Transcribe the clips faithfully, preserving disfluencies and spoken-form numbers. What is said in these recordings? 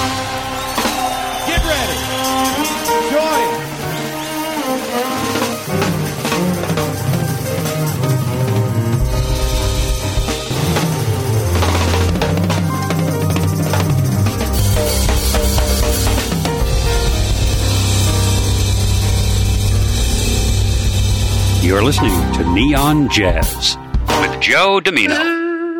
Get ready. Join. You're listening to Neon Jazz with Joe Domino.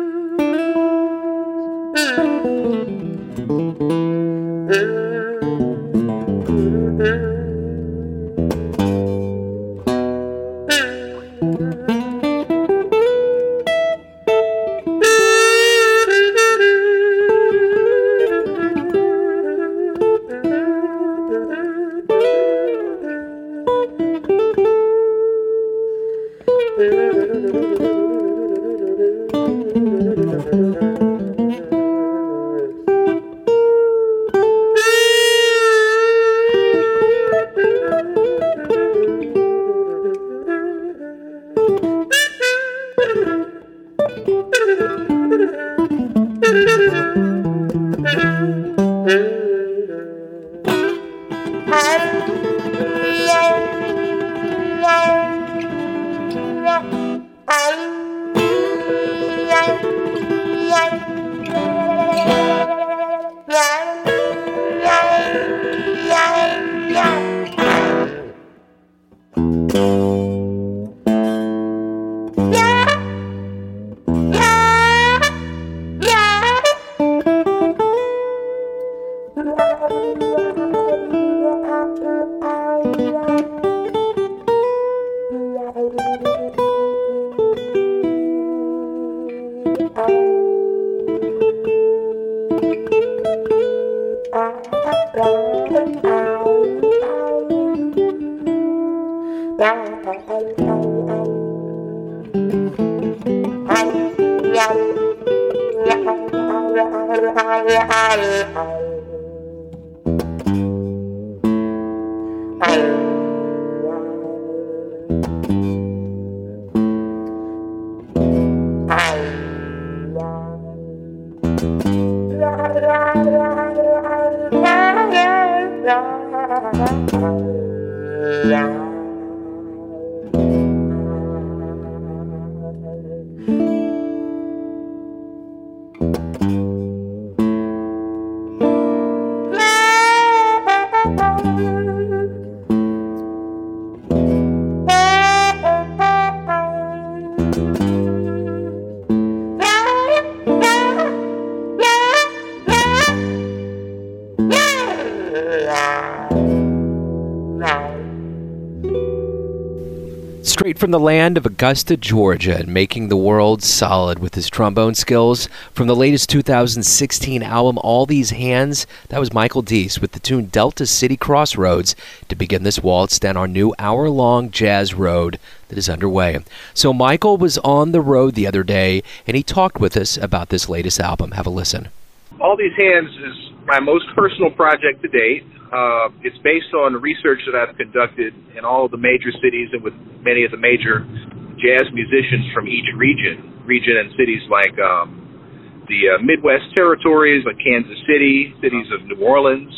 Straight from the land of Augusta, Georgia, and making the world solid with his trombone skills. From the latest two thousand sixteen album, All These Hands, that was Michael Deese with the tune Delta City Crossroads to begin this waltz down our new hour-long jazz road that is underway. So Michael was on the road the other day, and he talked with us about this latest album. Have a listen. All These Hands is my most personal project to date. Uh, it's based on research that I've conducted in all of the major cities and with many of the major jazz musicians from each region, region and cities like um, the uh, Midwest territories, like Kansas City, cities of New Orleans,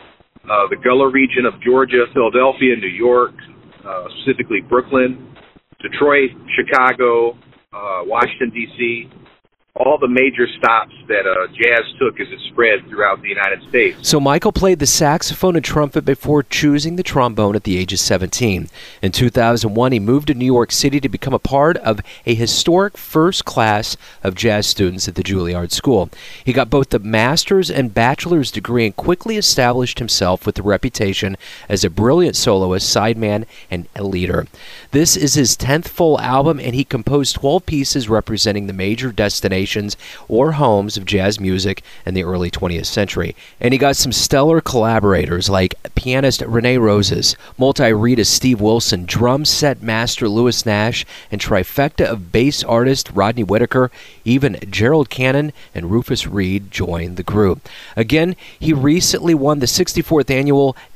uh, the Gullah region of Georgia, Philadelphia, New York, uh, specifically Brooklyn, Detroit, Chicago, uh, Washington, D C, all the major stops that uh, jazz took as it spread throughout the United States. So Michael played the saxophone and trumpet before choosing the trombone at the age of seventeen. In two thousand one, he moved to New York City to become a part of a historic first class of jazz students at the Juilliard School. He got both the master's and bachelor's degree and quickly established himself with a reputation as a brilliant soloist, sideman, and a leader. This is his tenth full album, and he composed twelve pieces representing the major destinations or homes of jazz music in the early twentieth century. And he got some stellar collaborators like pianist Rene Roses, multi-Rita Steve Wilson, drum set master Louis Nash, and trifecta of bass artist Rodney Whitaker. Even Gerald Cannon and Rufus Reid joined the group. Again, he recently won the sixty-fourth annual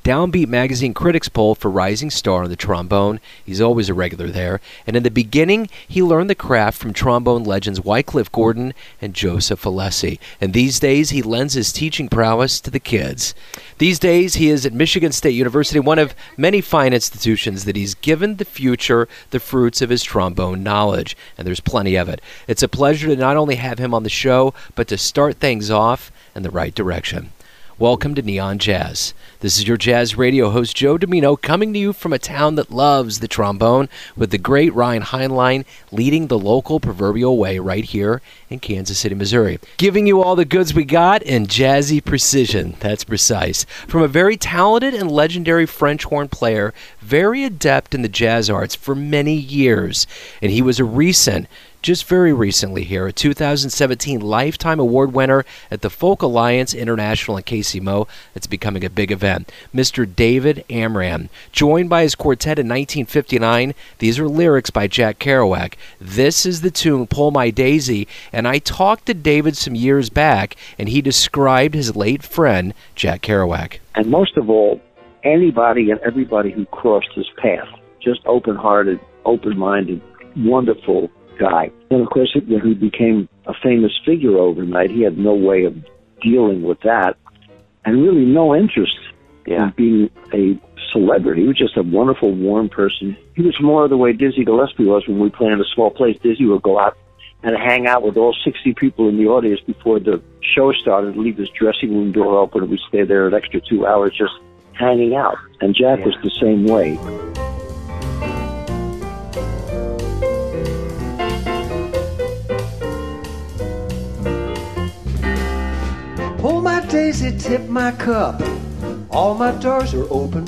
Downbeat Magazine Critics Poll for Rising Star on the trombone. He's always a regular there. And in the beginning, he learned the craft from trombone legends Wycliffe Gordon and Joseph Alessi. And these days, he lends his teaching prowess to the kids. These days, he is at Michigan State University, one of many fine institutions that he's given the future the fruits of his trombone knowledge. And there's plenty of it. It's a pleasure to not only have him on the show, but to start things off in the right direction. Welcome to Neon Jazz. This is your jazz radio host, Joe Domino, coming to you from a town that loves the trombone, with the great Ryan Heinlein leading the local proverbial way right here in Kansas City, Missouri. Giving you all the goods we got in jazzy precision. That's precise. From a very talented and legendary French horn player, very adept in the jazz arts for many years. And he was a recent Just very recently here, a two thousand seventeen Lifetime Award winner at the Folk Alliance International in K C M O. It's becoming a big event. Mister David Amram, joined by his quartet in nineteen fifty-nine. These are lyrics by Jack Kerouac. This is the tune, Pull My Daisy, and I talked to David some years back, and he described his late friend, Jack Kerouac. And most of all, anybody and everybody who crossed his path, just open-hearted, open-minded, wonderful guy. And of course, when he became a famous figure overnight, he had no way of dealing with that, and really no interest yeah. in being a celebrity. He was just a wonderful, warm person. He was more the way Dizzy Gillespie was when we played in a small place. Dizzy would go out and hang out with all sixty people in the audience before the show started, leave his dressing room door open, and we'd stay there an extra two hours just hanging out. And Jack yeah. was the same way. Pull my daisy, tip my cup, all my doors are open.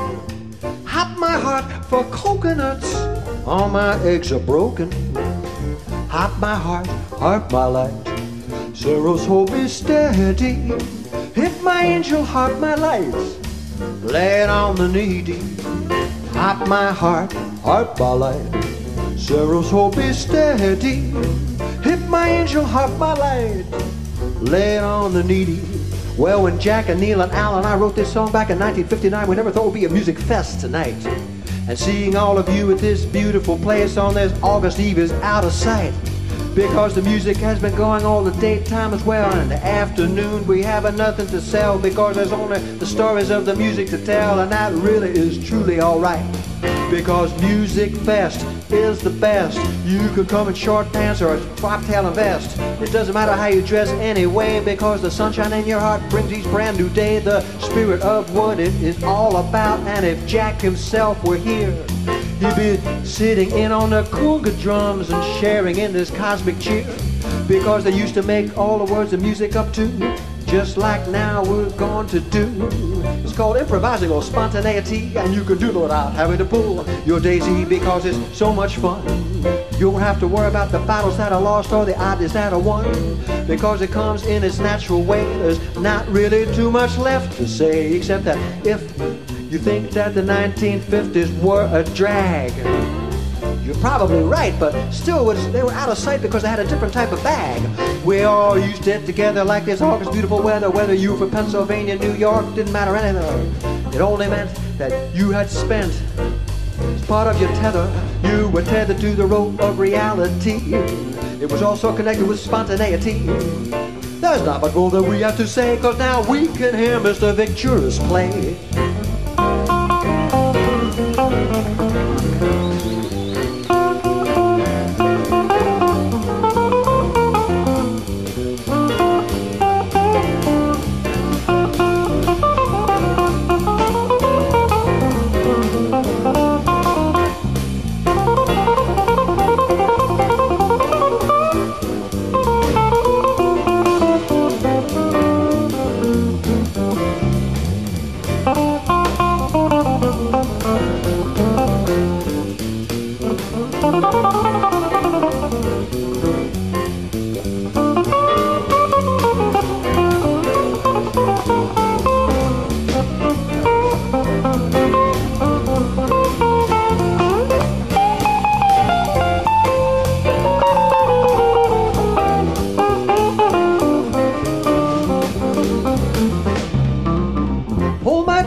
Hop my heart for coconuts, all my eggs are broken. Hop my heart, heart my light, sorrows hold me steady. Hit my angel, heart my light, lay it on the needy. Hop my heart, heart my light, sorrows hold me steady. Hit my angel, heart my light, lay it on the needy. Well, when Jack and Neil and Al and I wrote this song back in nineteen fifty-nine, we never thought it would be a music fest tonight. And seeing all of you at this beautiful place on this August Eve is out of sight, because the music has been going all the daytime as well. And in the afternoon we haven't nothing to sell, because there's only the stories of the music to tell. And that really is truly alright, because Music Fest is the best. You could come in short pants or a top-tail and vest. It doesn't matter how you dress anyway, because the sunshine in your heart brings each brand new day the spirit of what it is all about. And if Jack himself were here, he'd be sitting in on the conga drums and sharing in this cosmic cheer, because they used to make all the words of music up to, just like now we're going to do. It's called improvising or spontaneity, and you can do it without having to pull your daisy, because it's so much fun. You don't have to worry about the battles that are lost or the ideas that are won, because it comes in its natural way. There's not really too much left to say, except that if you think that the nineteen fifties were a drag, you're probably right, but still was, they were out of sight because they had a different type of bag. We all used to get together like this August beautiful weather, whether you were from Pennsylvania, New York, didn't matter anything. It only meant that you had spent as part of your tether, you were tethered to the rope of reality. It was also connected with spontaneity. There's not much more that we have to say, cause now we can hear Mister Victorious play.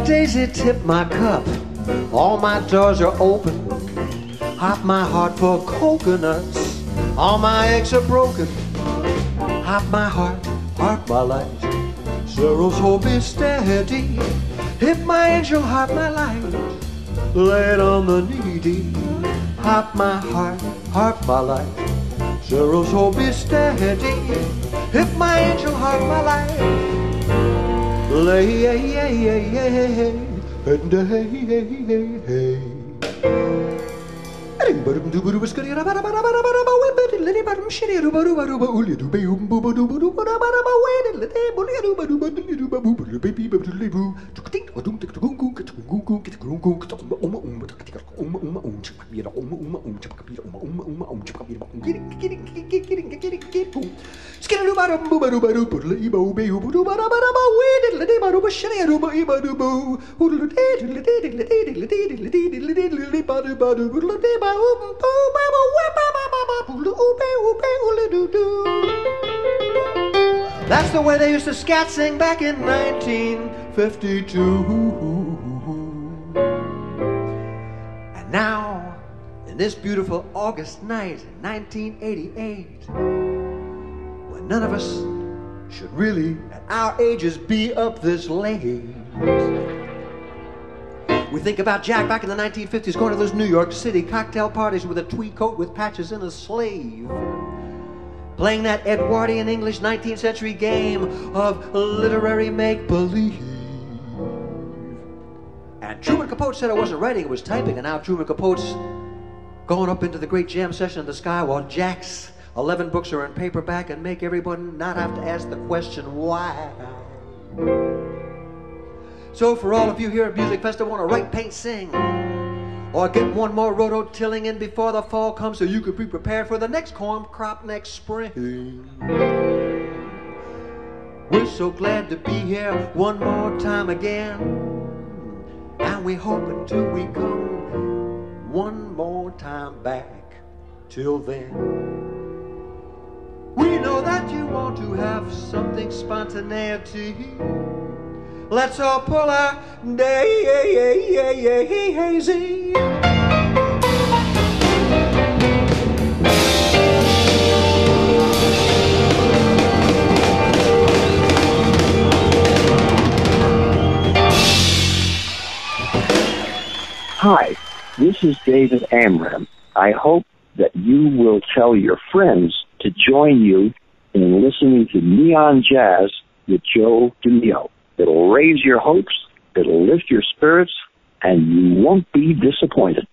daisy, tip my cup. All my doors are open. Hop my heart for coconuts. All my eggs are broken. Hop my heart, heart my light. Zeros hold me steady. Hit my angel, heart my light. Lay it on the needy. Hop my heart, heart my light. Zeros hold me steady. Hit my angel, heart my light. Lay, hey, hey, hey, hey, hey, and hey, hey, hey, hey. That's the way they used to scat sing back in nineteen fifty-two. And now, in this beautiful August night in nineteen eighty-eight, when none of us should really at our ages be up this late, we think about Jack back in the nineteen fifties going to those New York City cocktail parties with a tweed coat with patches and a slave, playing that Edwardian English nineteenth century game of literary make-believe. And Truman Capote said it wasn't writing, it was typing, and now Truman Capote's going up into the great jam session in the sky while Jack's eleven books are in paperback and make everyone not have to ask the question, why? So for all of you here at Music Fest that want to write, paint, sing, or get one more rototilling in before the fall comes so you could be prepared for the next corn crop next spring, we're so glad to be here one more time again, and we hope until we come one more time back. Till then, we know that you want to have something spontaneity. Let's all pull our daisy. Hi, this is David Amram. I hope that you will tell your friends to join you in listening to Neon Jazz with Joe DeMeo. It'll raise your hopes, it'll lift your spirits, and you won't be disappointed.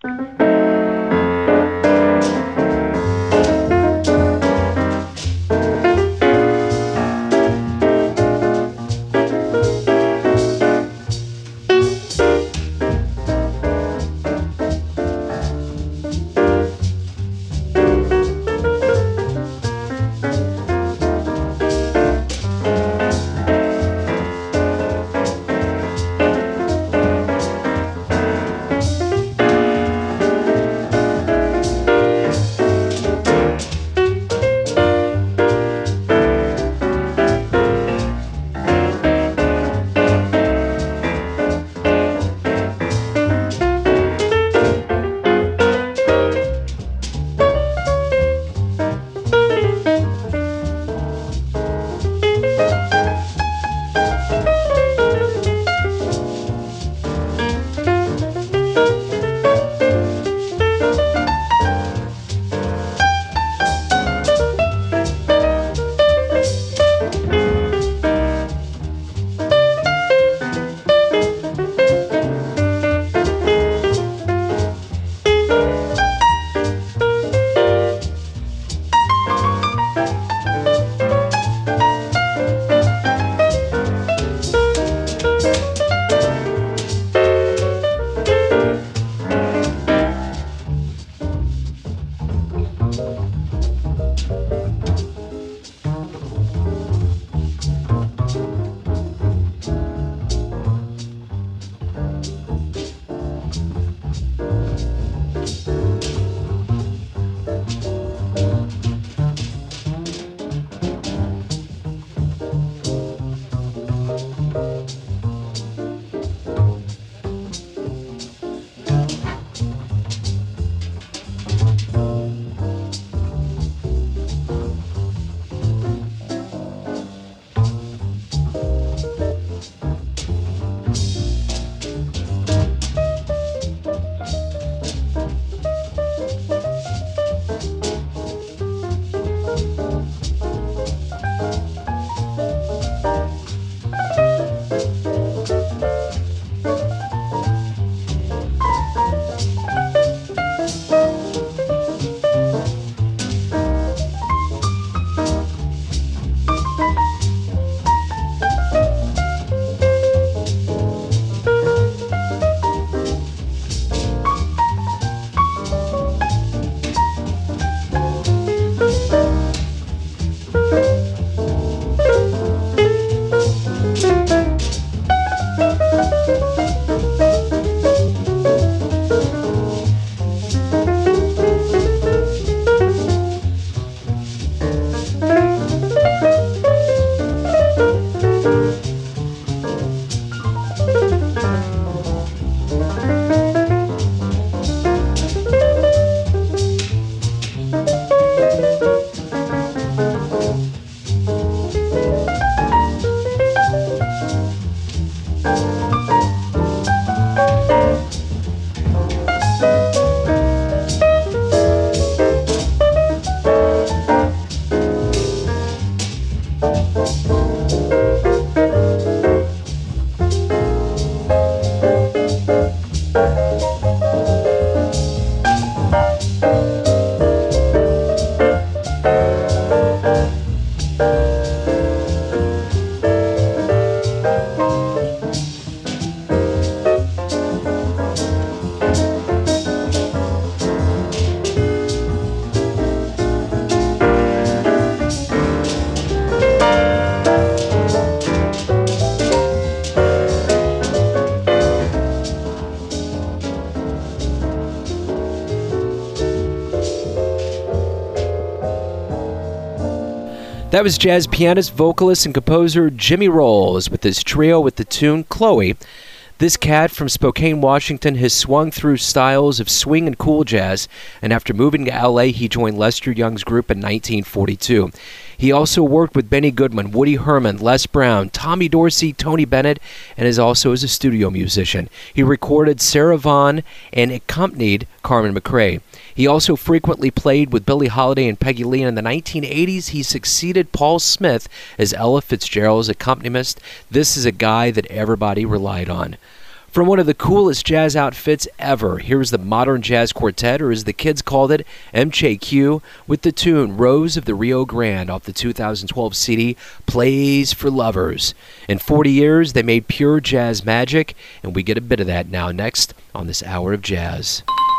That was jazz pianist, vocalist, and composer Jimmy Rolls with his trio with the tune Chloe. This cat from Spokane, Washington has swung through styles of swing and cool jazz, and after moving to L A, he joined Lester Young's group in nineteen forty-two. He also worked with Benny Goodman, Woody Herman, Les Brown, Tommy Dorsey, Tony Bennett, and is also as a studio musician. He recorded Sarah Vaughan and accompanied Carmen McRae. He also frequently played with Billie Holiday and Peggy Lee, and in the nineteen eighties he succeeded Paul Smith as Ella Fitzgerald's accompanist. This is a guy that everybody relied on. From one of the coolest jazz outfits ever, here's the Modern Jazz Quartet, or as the kids called it, M J Q, with the tune Rose of the Rio Grande off the two thousand twelve C D, Plays for Lovers. In forty years, they made pure jazz magic, and we get a bit of that now next on this Hour of Jazz.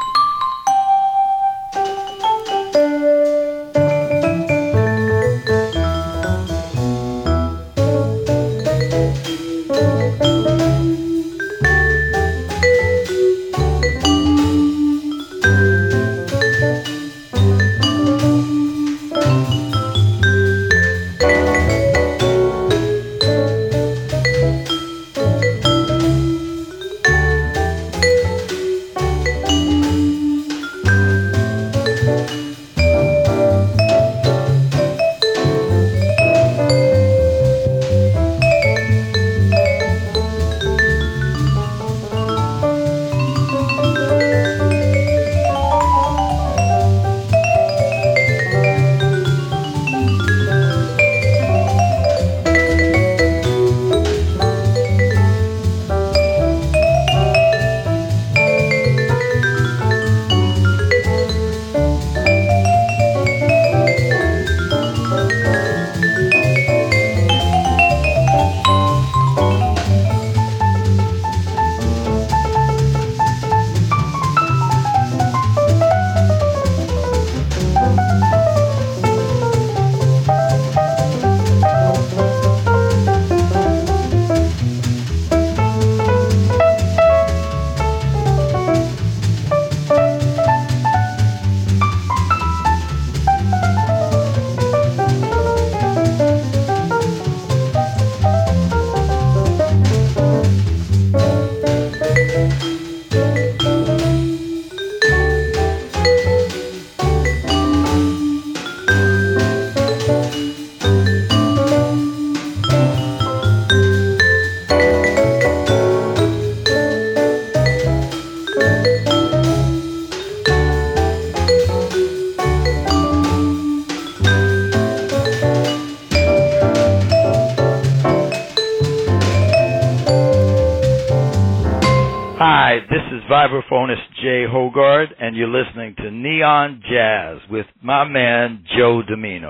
Hi, this is vibraphonist Jay Hogard, and you're listening to Neon Jazz with my man Joe Domino.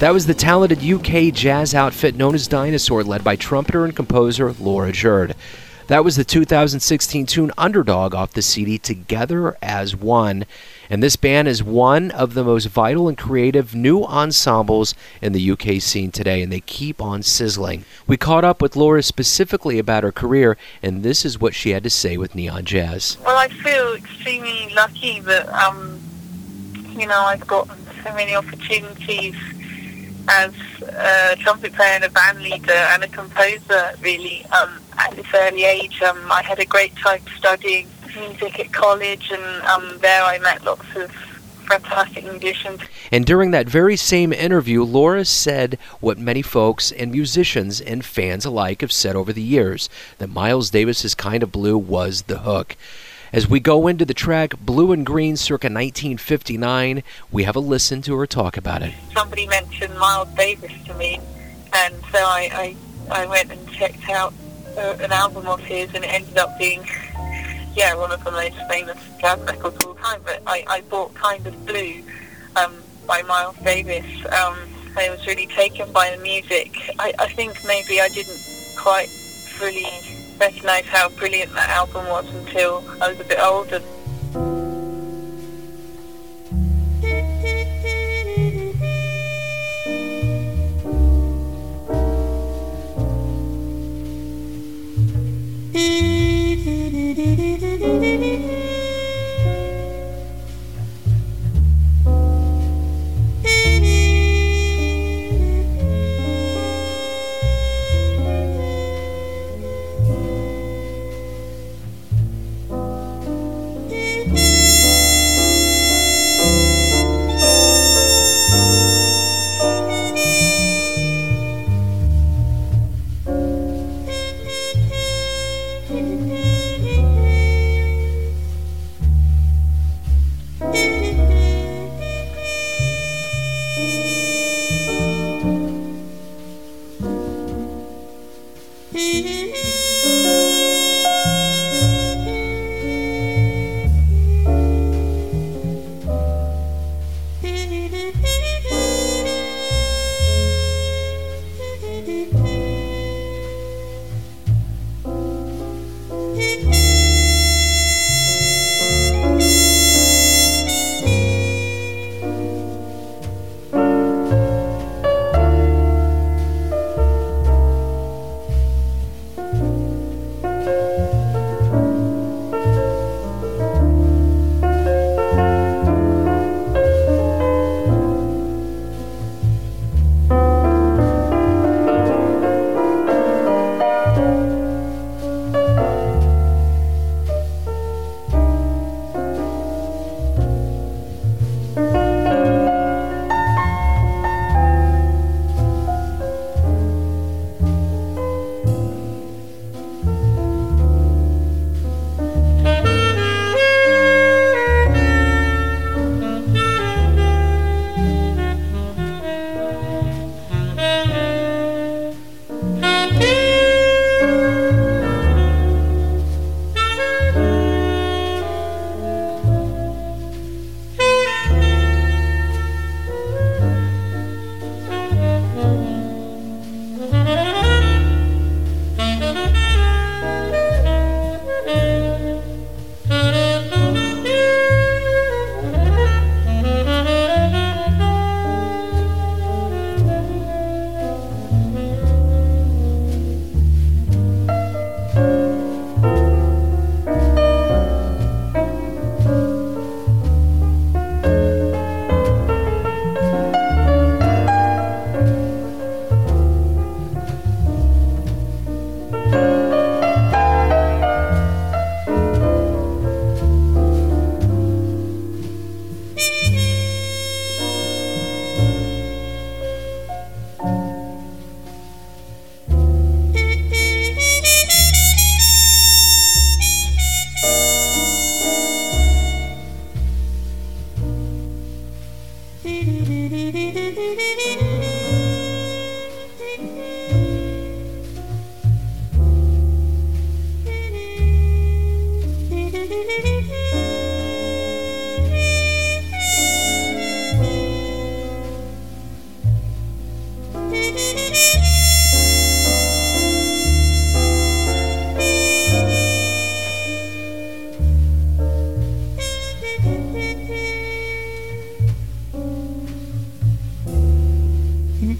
That was the talented U K jazz outfit known as Dinosaur, led by trumpeter and composer Laura Jerd. That was the two thousand sixteen tune Underdog off the C D Together as One. And this band is one of the most vital and creative new ensembles in the U K scene today, and they keep on sizzling. We caught up with Laura specifically about her career, and this is what she had to say with Neon Jazz. Well, I feel extremely lucky that, um, you know, I've got so many opportunities as a trumpet player and a band leader and a composer, really. Um, at this early age, um, I had a great time studying music at college, and um, there I met lots of fantastic musicians. And during that very same interview, Laura said what many folks and musicians and fans alike have said over the years, that Miles Davis's Kind of Blue was the hook. As we go into the track Blue and Green circa nineteen fifty-nine, we have a listen to her talk about it. Somebody mentioned Miles Davis to me, and so I, I, I went and checked out uh, an album of his, and it ended up being, yeah, one of the most famous jazz records of all time. But I, I bought Kind of Blue um, by Miles Davis. Um, I was really taken by the music. I, I think maybe I didn't quite fully recognise how brilliant that album was until I was a bit older.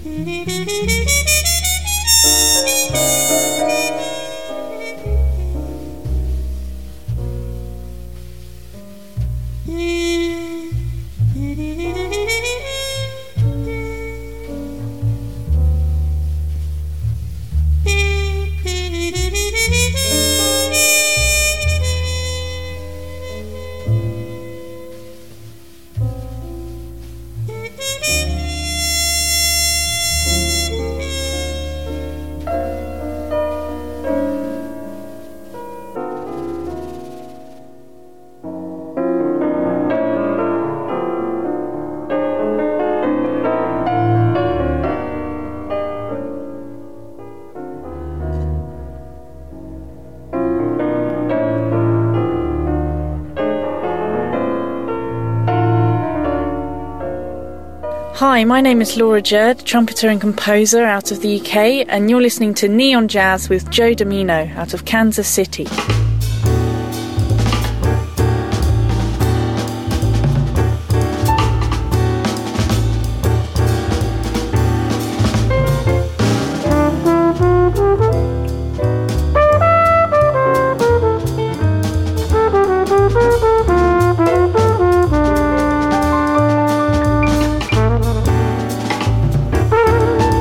Hi, my name is Laura Jerd, trumpeter and composer out of the U K, and you're listening to Neon Jazz with Joe Domino out of Kansas City.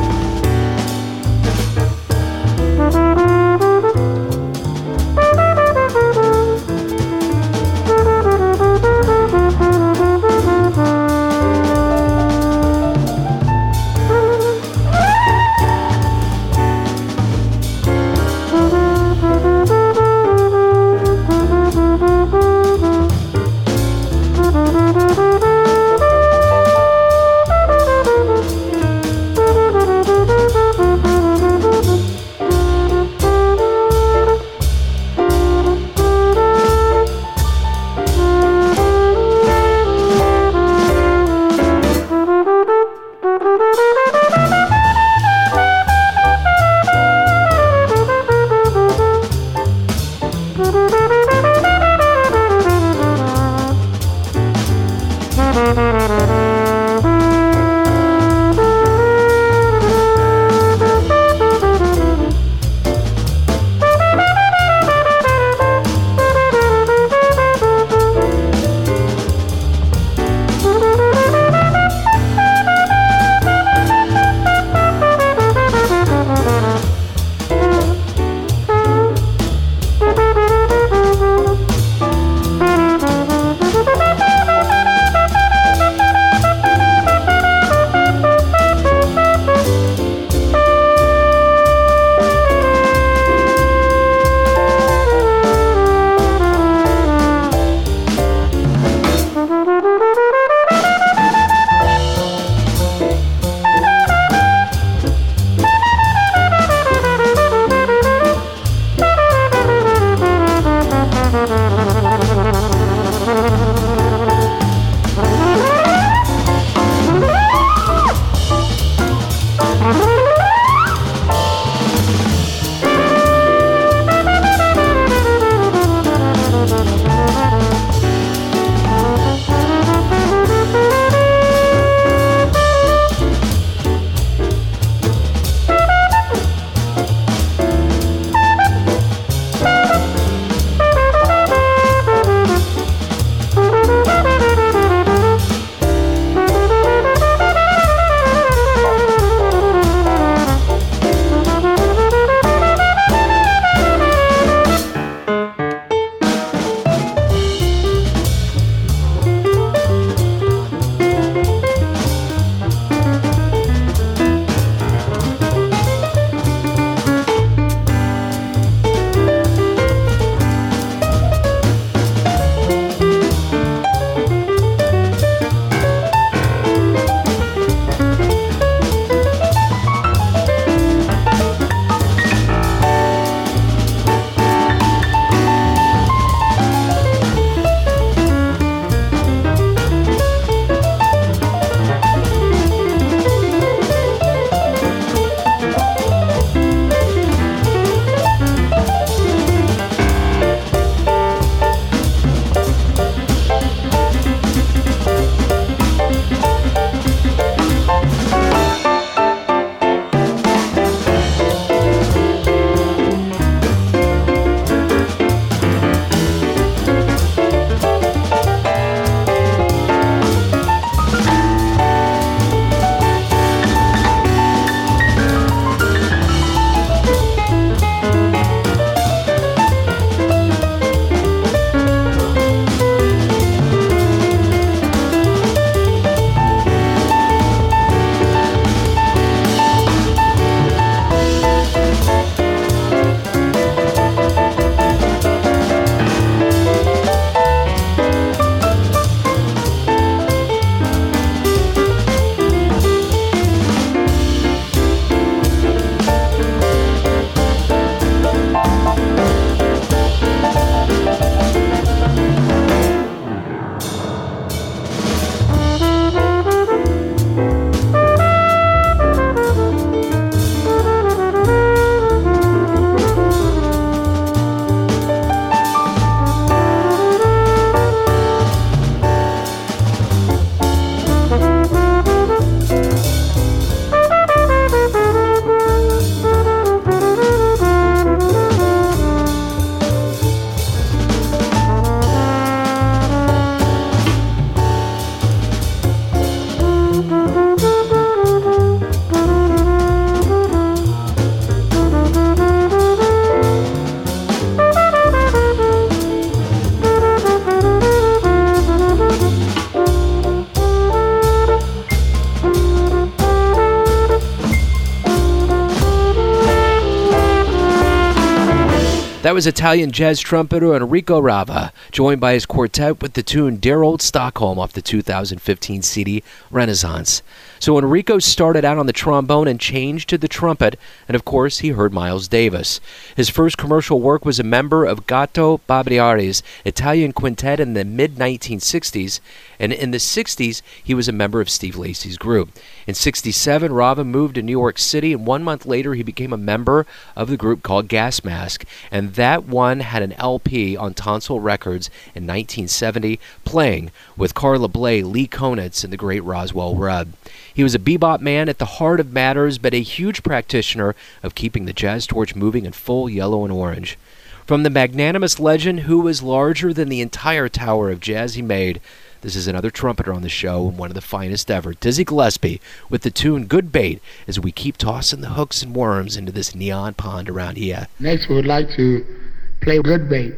Thank you. That was Italian jazz trumpeter Enrico Rava, joined by his quartet with the tune Dear Old Stockholm off the two thousand fifteen C D Renaissance. So Enrico started out on the trombone and changed to the trumpet, and of course he heard Miles Davis. His first commercial work was a member of Gato Barbieri's Italian quintet in the mid nineteen sixties, and in the sixties he was a member of Steve Lacy's group. In sixty-seven, Rava moved to New York City, and one month later he became a member of the group called Gas Mask, and that one had an L P on Tonsil Records in nineteen seventy, playing with Carla Bley, Lee Konitz, and the great Roswell Rudd. He was a bebop man at the heart of matters, but a huge practitioner of keeping the jazz torch moving in full yellow and orange. From the magnanimous legend who was larger than the entire tower of jazz he made, this is another trumpeter on the show and one of the finest ever, Dizzy Gillespie, with the tune Good Bait, as we keep tossing the hooks and worms into this neon pond around here. Next, we would like to play Good Bait.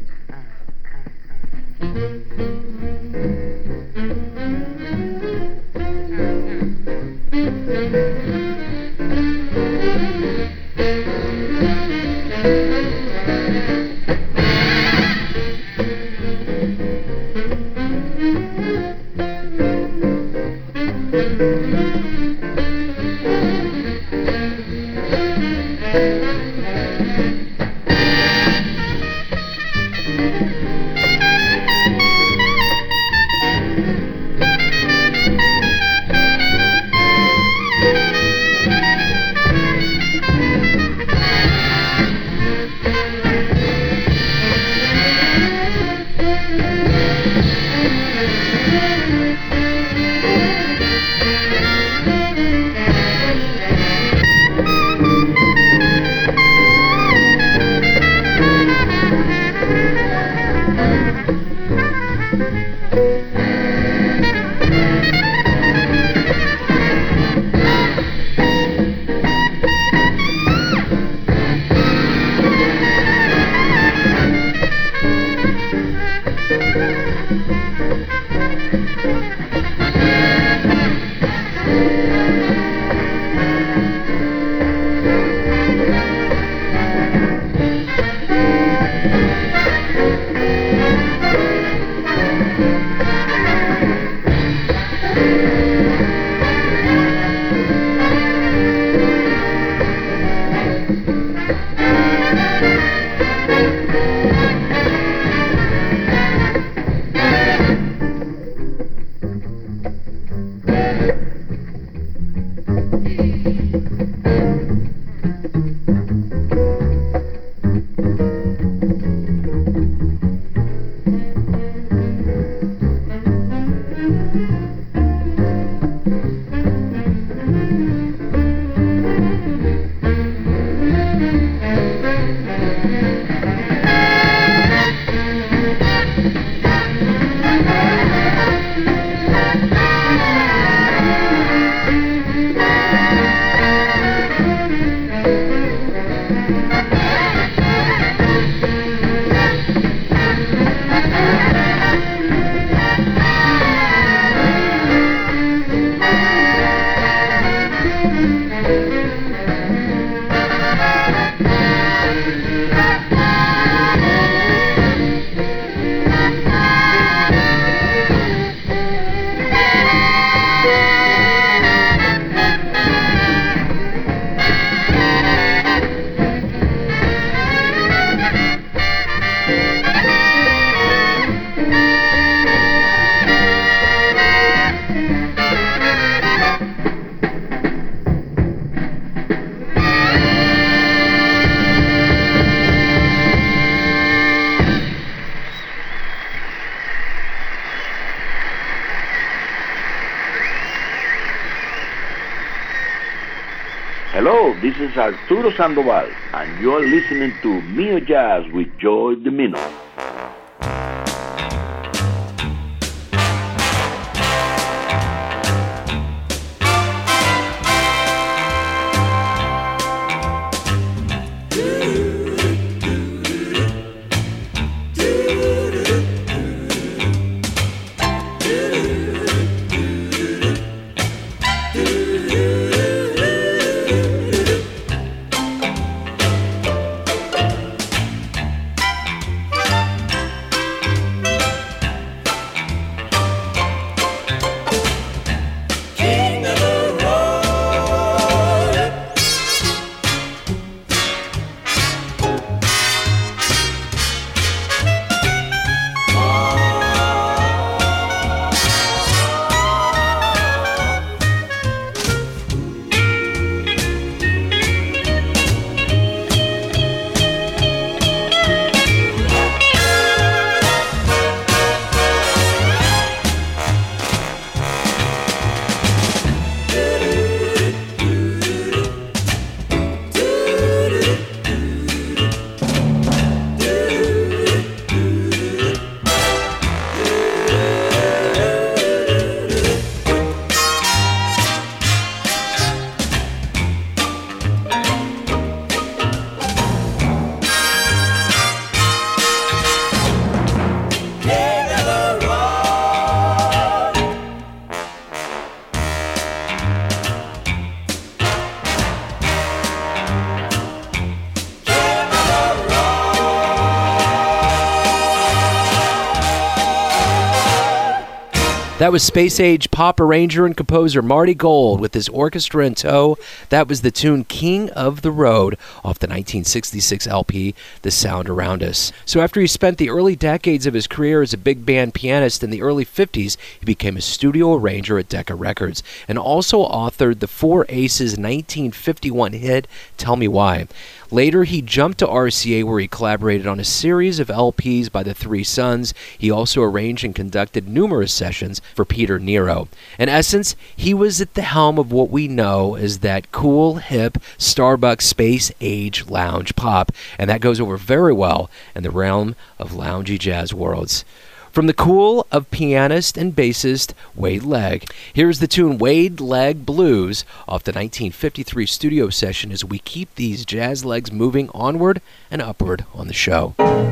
Hello, this is Arturo Sandoval, and you're listening to Mio Jazz with Joy Dimino. That was space-age pop arranger and composer Marty Gold with his orchestra in tow. That was the tune King of the Road off the nineteen sixty-six L P, The Sound Around Us. So after he spent the early decades of his career as a big band pianist, in the early fifties, he became a studio arranger at Decca Records and also authored the Four Aces nineteen fifty-one hit, Tell Me Why. Later, he jumped to R C A, where he collaborated on a series of L Ps by the Three Sons. He also arranged and conducted numerous sessions for Peter Nero. In essence, he was at the helm of what we know as that cool, hip, Starbucks space-age lounge pop, and that goes over very well in the realm of loungy jazz worlds. From the cool of pianist and bassist Wade Legg, here's the tune Wade Legg Blues off the nineteen fifty-three studio session as we keep these jazz legs moving onward and upward on the show.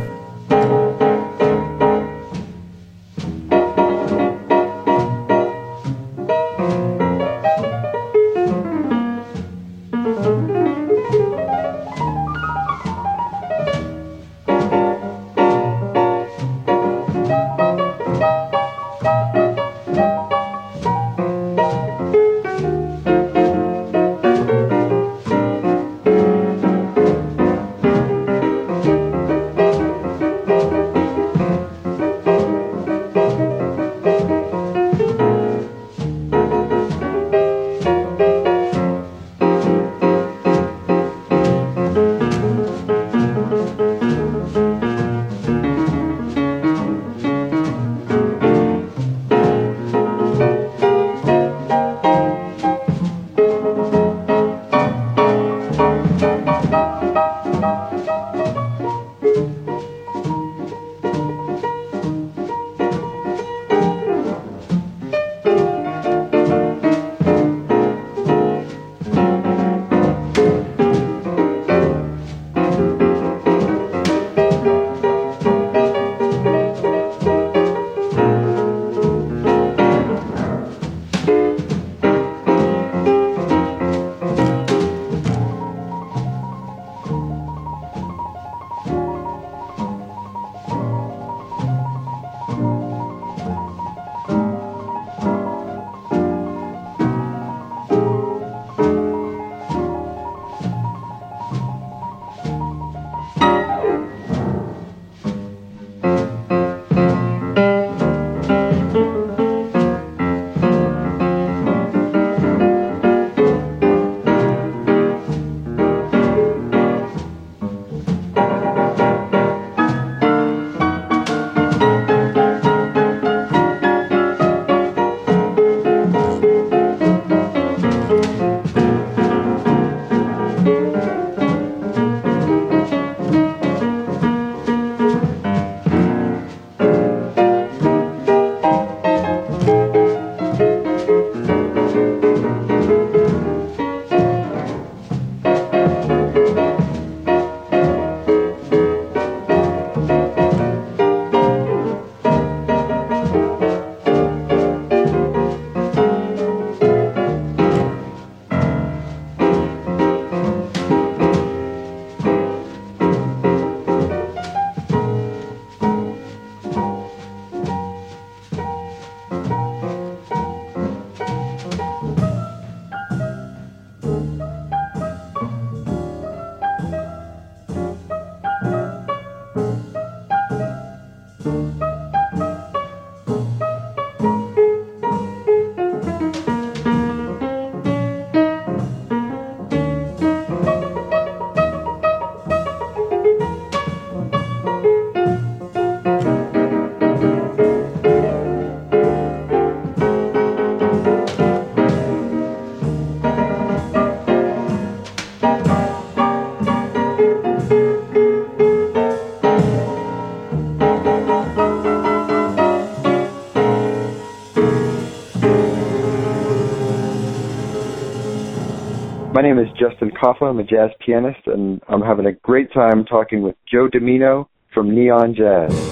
My name is Justin Koffa. I'm a jazz pianist, and I'm having a great time talking with Joe Domino from Neon Jazz.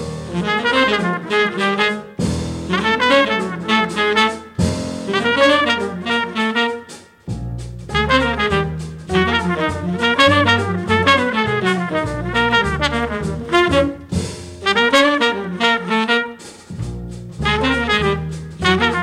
Thank you.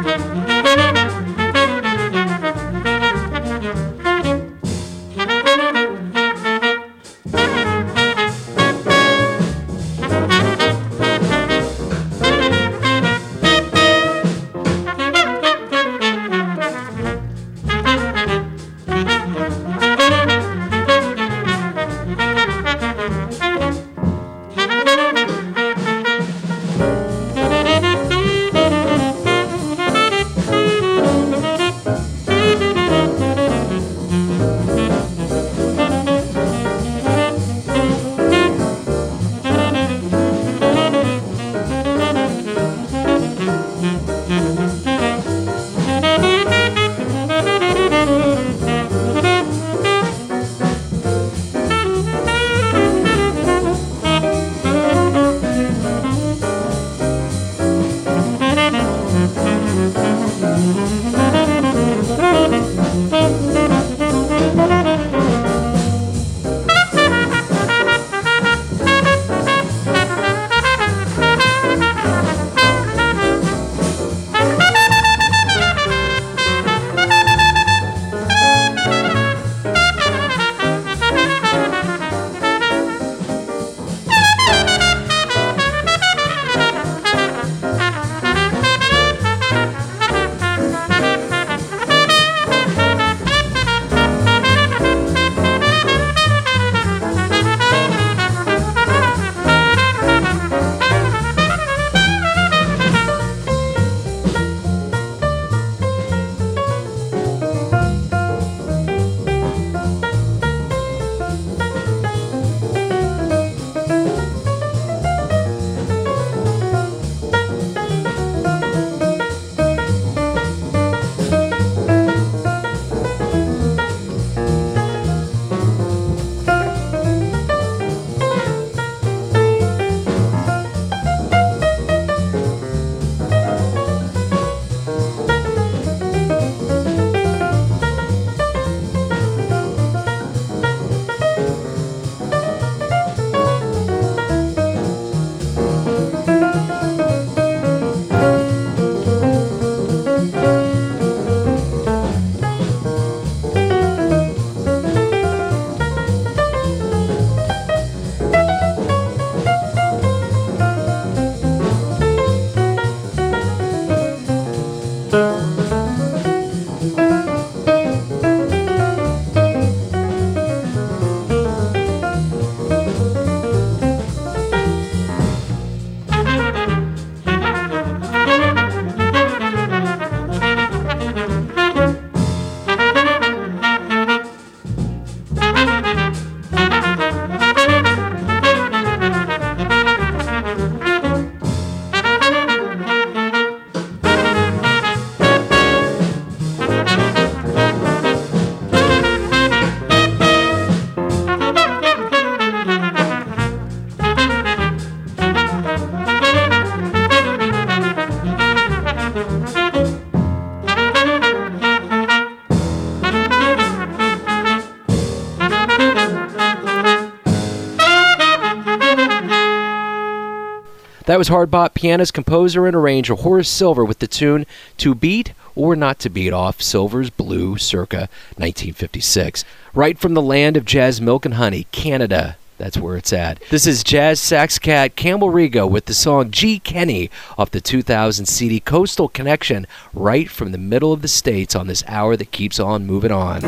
That was hard bop pianist, composer, and arranger Horace Silver with the tune To Beat or Not to Beat off Silver's Blue circa nineteen fifty-six. Right from the land of jazz milk and honey, Canada. That's where it's at. This is jazz sax cat Campbell Rigo with the song G. Kenny off the two thousand C D Coastal Connection, right from the middle of the States on this hour that keeps on moving on.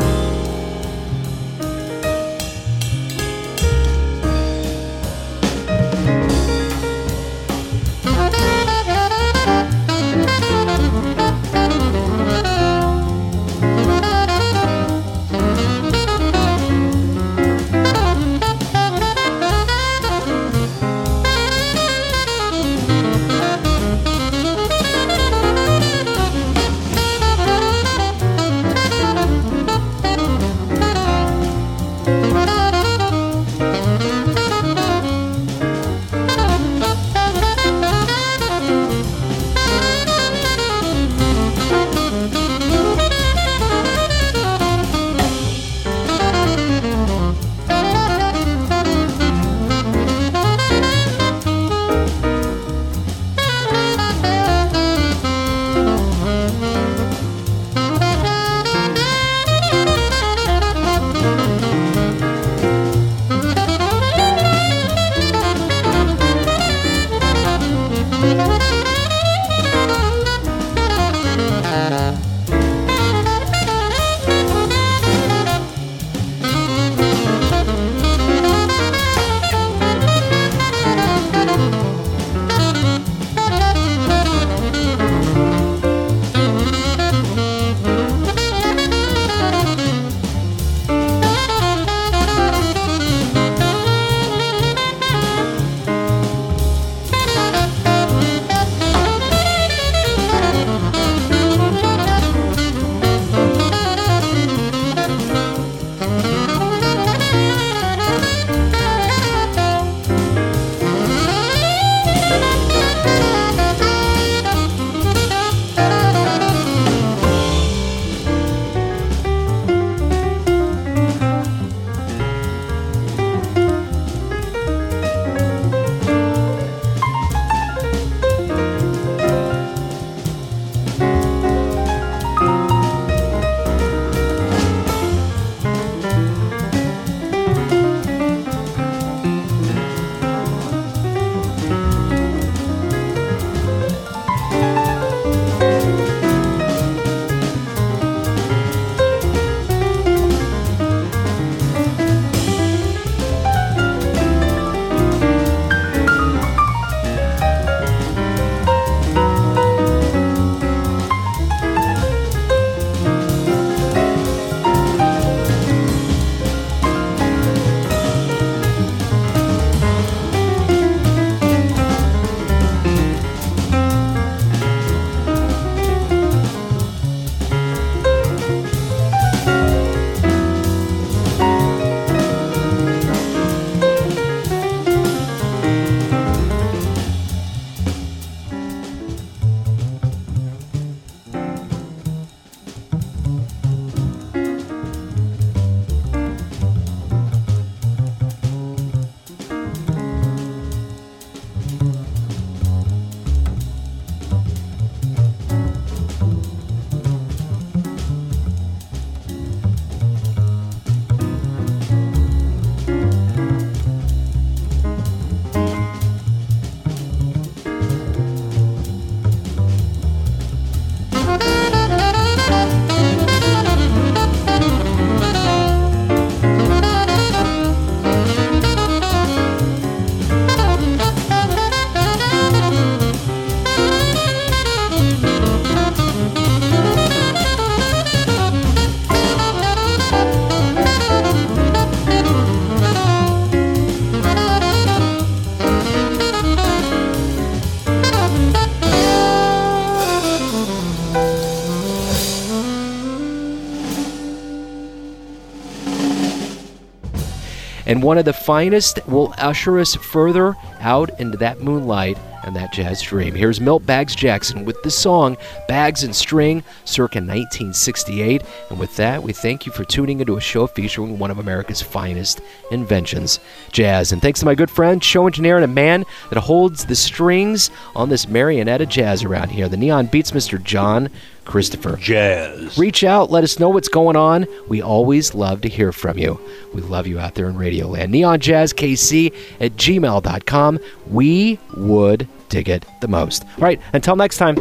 And one of the finest will usher us further out into that moonlight and that jazz dream. Here's Milt Bags Jackson with the song Bags and String, circa nineteen sixty-eight. And with that, we thank you for tuning into a show featuring one of America's finest inventions, jazz. And thanks to my good friend, show engineer, and a man that holds the strings on this marionette of jazz around here, the Neon Beats, Mister John Christopher. Jazz. Reach out, let us know what's going on. We always love to hear from you. We love you out there in Radio Land. Neon Jazz K C at gmail dot com. We would dig it the most. All right, until next time,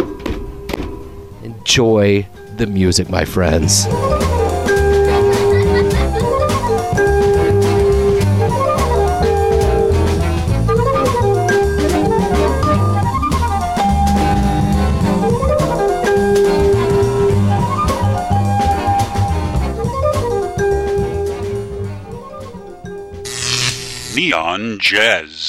enjoy the music, my friends. Neon Jazz.